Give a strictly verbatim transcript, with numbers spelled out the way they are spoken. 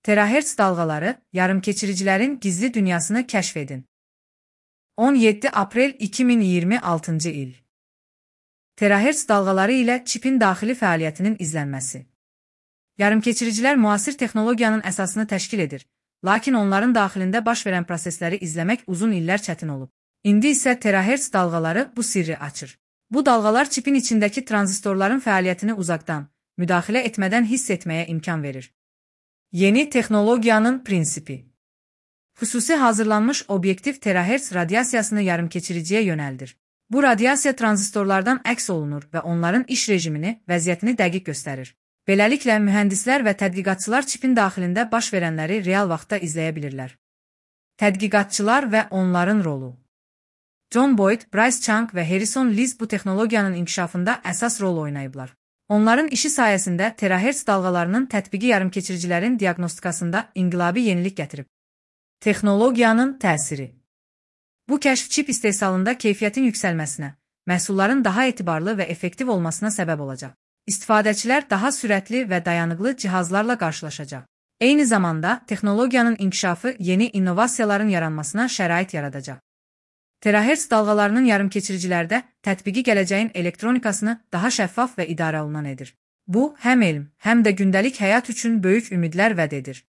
Terahertz dalğaları, yarımkeçiricilərin gizli dünyasını kəşf edin. on yeddi aprel iki min iyirmi altıncı il. Terahertz dalğaları ilə çipin daxili fəaliyyətinin izlənməsi. Yarımkeçiricilər müasir texnologiyanın əsasını təşkil edir, lakin onların daxilində baş verən prosesləri izləmək uzun illər çətin olub. İndi isə terahertz dalğaları bu sirri açır. Bu dalğalar çipin içindəki tranzistorların fəaliyyətini uzaqdan, müdaxilə etmədən hiss etməyə imkan verir. Yeni texnologiyanın prinsipi. Xüsusi hazırlanmış obyektiv terahertz radiasiyasını yarımkeçiriciyə yönəldir. Bu radiasiya tranzistorlardan əks olunur və onların iş rejimini, vəziyyətini dəqiq göstərir. Beləliklə, mühəndislər və tədqiqatçılar çipin daxilində baş verənləri real vaxtda izləyə bilirlər. Tədqiqatçılar və onların rolu. John Boyd, Bryce Chang və Harrison Liz bu texnologiyanın inkişafında əsas rol oynayıblar. Onların işi sayəsində terahertz dalğalarının tətbiqi yarımkeçiricilərin diaqnostikasında inqilabi yenilik gətirib. Texnologiyanın təsiri. Bu kəşf çip istehsalında keyfiyyətin yüksəlməsinə, məhsulların daha etibarlı və effektiv olmasına səbəb olacaq. İstifadəçilər daha sürətli və dayanıqlı cihazlarla qarşılaşacaq. Eyni zamanda, texnologiyanın inkişafı yeni innovasiyaların yaranmasına şərait yaradacaq. Terahertz dalğalarının yarımkeçiricilərdə tətbiqi gələcəyin elektronikasını daha şəffaf və idarə olunan edir. Bu, həm elm, həm də gündəlik həyat üçün böyük ümidlər vəd edir.